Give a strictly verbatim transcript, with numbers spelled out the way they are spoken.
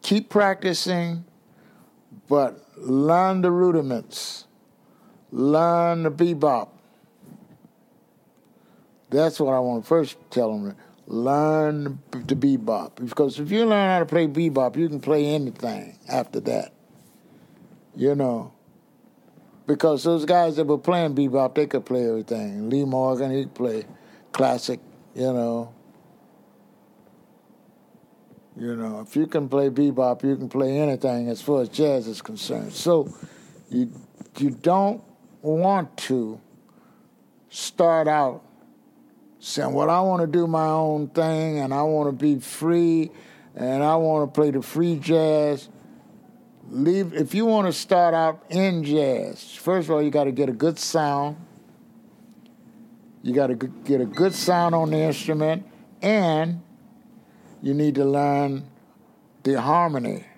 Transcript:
keep practicing, but learn the rudiments. Learn the bebop. That's what I want to first tell them. Learn the bebop. Because if you learn how to play bebop, you can play anything after that. You know. Because those guys that were playing bebop, they could play everything. Lee Morgan, he could play classic, you know. You know, if you can play bebop, you can play anything as far as jazz is concerned. So you you don't want to start out saying, well, I want to do my own thing and I want to be free and I want to play the free jazz. Leave. If you want to start out in jazz, first of all, you got to get a good sound. You got to get a good sound on the instrument, and you need to learn the harmony